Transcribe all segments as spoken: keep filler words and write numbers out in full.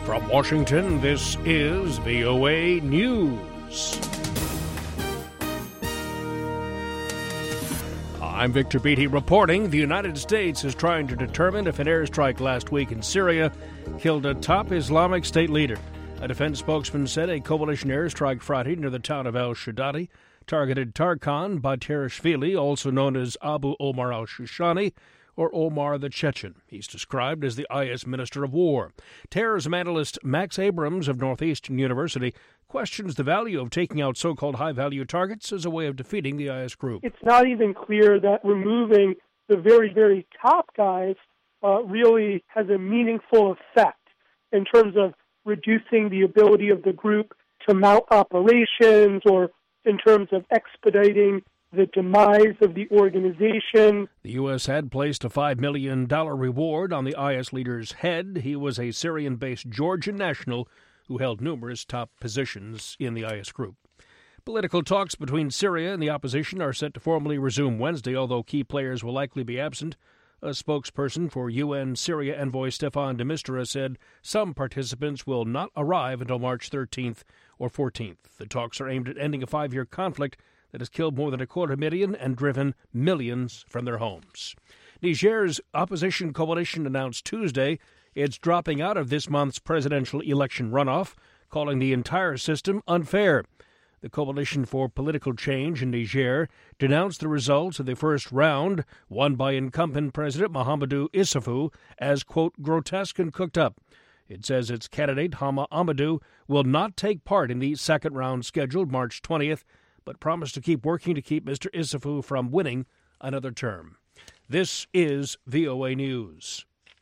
From Washington, this is V O A News. I'm Victor Beatty reporting the United States is trying to determine if an airstrike last week in Syria killed a top Islamic State leader. A defense spokesman said a coalition airstrike Friday near the town of al-Shaddadi targeted Tarkan Batirashvili, also known as Abu Omar al-Shishani, or Omar the Chechen. He's described as the I S Minister of War. Terrorism analyst Max Abrams of Northeastern University questions the value of taking out so-called high-value targets as a way of defeating the I S group. It's not even clear that removing the very, very top guys uh, really has a meaningful effect in terms of reducing the ability of the group to mount operations or in terms of expediting the demise of the organization. The U S had placed a five million dollars reward on the I S leader's head. He was a Syrian-based Georgian national who held numerous top positions in the I S group. Political talks between Syria and the opposition are set to formally resume Wednesday, although key players will likely be absent. A spokesperson for U N Syria envoy Stefan de Mistura said some participants will not arrive until March thirteenth or fourteenth. The talks are aimed at ending a five-year conflict that has killed more than a quarter million and driven millions from their homes. Niger's opposition coalition announced Tuesday it's dropping out of this month's presidential election runoff, calling the entire system unfair. The Coalition for Political Change in Niger denounced the results of the first round, won by incumbent President Mahamadou Issoufou, as, quote, grotesque and cooked up. It says its candidate, Hama Amadou, will not take part in the second round scheduled March twentieth, but promised to keep working to keep Mister Issoufou from winning another term. This is V O A News.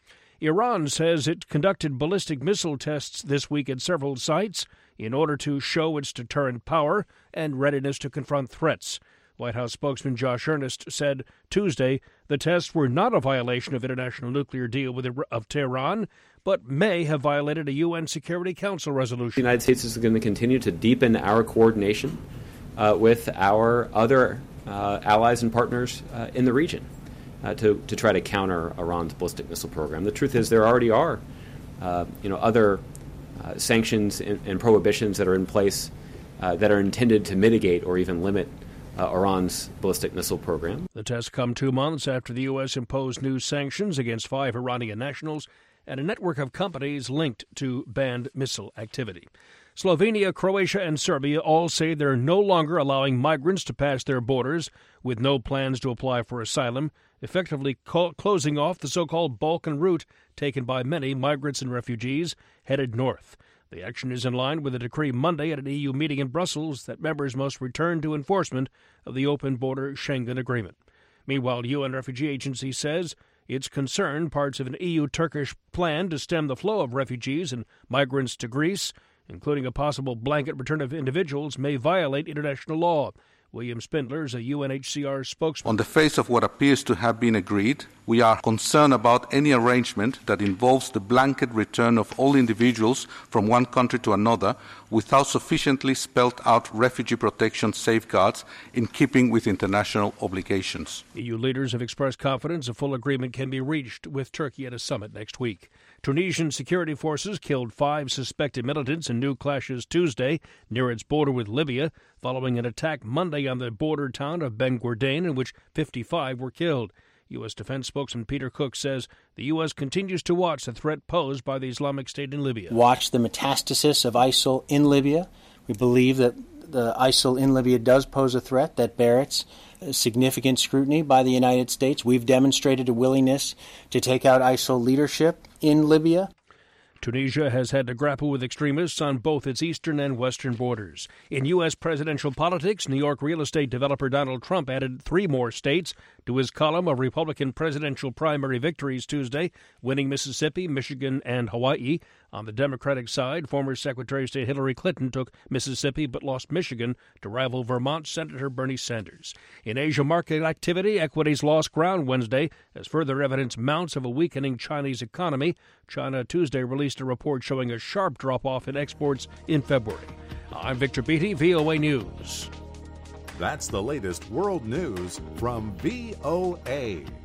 Iran says it conducted ballistic missile tests this week at several sites in order to show its deterrent power and readiness to confront threats. White House spokesman Josh Earnest said Tuesday the tests were not a violation of international nuclear deal with of Tehran, but may have violated a U N Security Council resolution. The United States is going to continue to deepen our coordination Uh, with our other uh, allies and partners uh, in the region uh, to, to try to counter Iran's ballistic missile program. The truth is there already are uh, you know, other uh, sanctions and, and prohibitions that are in place uh, that are intended to mitigate or even limit uh, Iran's ballistic missile program. The tests come two months after the U S imposed new sanctions against five Iranian nationals and a network of companies linked to banned missile activity. Slovenia, Croatia, and Serbia all say they're no longer allowing migrants to pass their borders with no plans to apply for asylum, effectively co- closing off the so-called Balkan route taken by many migrants and refugees headed north. The action is in line with a decree Monday at an E U meeting in Brussels that members must return to enforcement of the open border Schengen Agreement. Meanwhile, the U N Refugee Agency says it's concerned parts of an E U-Turkish plan to stem the flow of refugees and migrants to Greece, including a possible blanket return of individuals, may violate international law. William Spindler is a U N H C R spokesman. On the face of what appears to have been agreed, we are concerned about any arrangement that involves the blanket return of all individuals from one country to another without sufficiently spelled out refugee protection safeguards in keeping with international obligations. E U leaders have expressed confidence a full agreement can be reached with Turkey at a summit next week. Tunisian security forces killed five suspected militants in new clashes Tuesday near its border with Libya, following an attack Monday on the border town of Ben Gourdain in which fifty-five were killed. U S Defense spokesman Peter Cook says the U S continues to watch the threat posed by the Islamic State in Libya. Watch the metastasis of ISIL in Libya. We believe that the ISIL in Libya does pose a threat that merits significant scrutiny by the United States. We've demonstrated a willingness to take out ISIL leadership in Libya. Tunisia has had to grapple with extremists on both its eastern and western borders. In U S presidential politics, New York real estate developer Donald Trump added three more states to his column of Republican presidential primary victories Tuesday, winning Mississippi, Michigan, and Hawaii. On the Democratic side, former Secretary of State Hillary Clinton took Mississippi but lost Michigan to rival Vermont Senator Bernie Sanders. In Asia market activity, equities lost ground Wednesday as further evidence mounts of a weakening Chinese economy. China Tuesday released a report showing a sharp drop-off in exports in February. I'm Victor Beatty, V O A News. That's the latest world news from V O A.